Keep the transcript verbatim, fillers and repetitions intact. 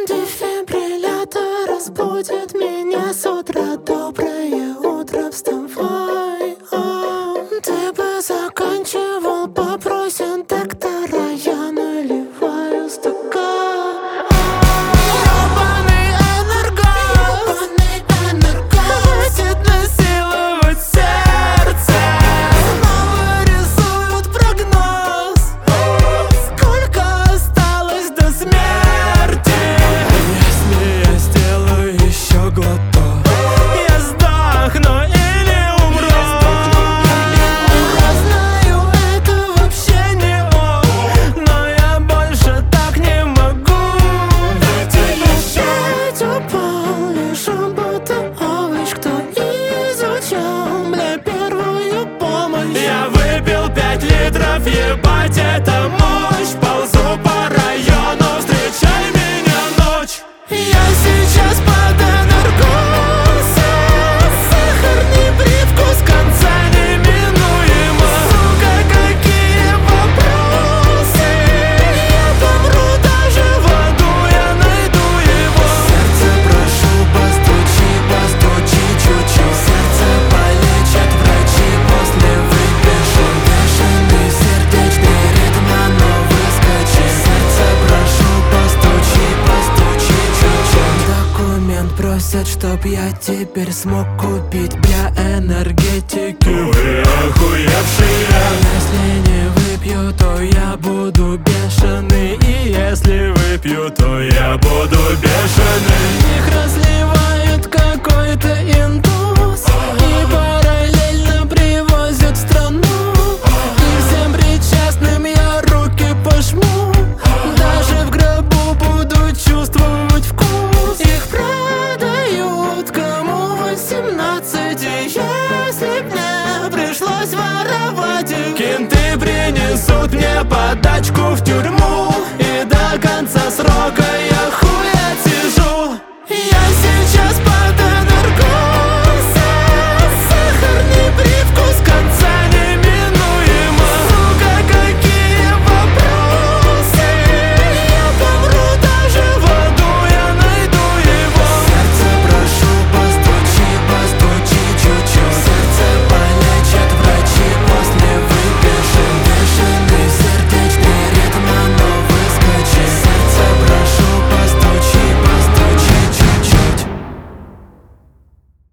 Дефибриллятор разбудит меня с утра. Доброе утро, вставай. О, ты бы заканчивал, попросят доктора. Я наливаю стакан. Ёбаный энерго, ёбаный энерго, хватит насиловать сердце. Снова рисуют прогноз. Сколько осталось до смерти? Если я сделаю еще глоток, я сдохну или умру. Я знаю, это вообще не ок, но я больше так не могу. Опять упал, лежу будто овощ. Кто изучал, бля, первую помощь? Я выпил пять литров, ебать, это мощь. Ползу по району, встречай меня ночь. Я сейчас под энергосом. Сахарный привкус конца неминуемо. Сука, какие вопросы. Я помру даже в аду, я найду его. Сердце, прошу, постучи, постучи чуть-чуть. Сердце полечат врачи, после выпишу. Бешеный сердечный ритм, оно выскочит. Сердце, прошу, постучи, постучи чуть-чуть. Документ просят, чтоб я теперь смог купить, бля, энергетики. Вы охуевшие. Если не выпью, то я буду бешеный. И если выпью, то я буду бешеный. Их разливают какой-то индус и параллельно привозят в страну. И всем причастным я руки пожму. Даже в гробу буду чувствовать вкус. Их продают кому восемнадцать. И если б мне пришлось воровать их, кенты принесут мне подачку в тюрьму.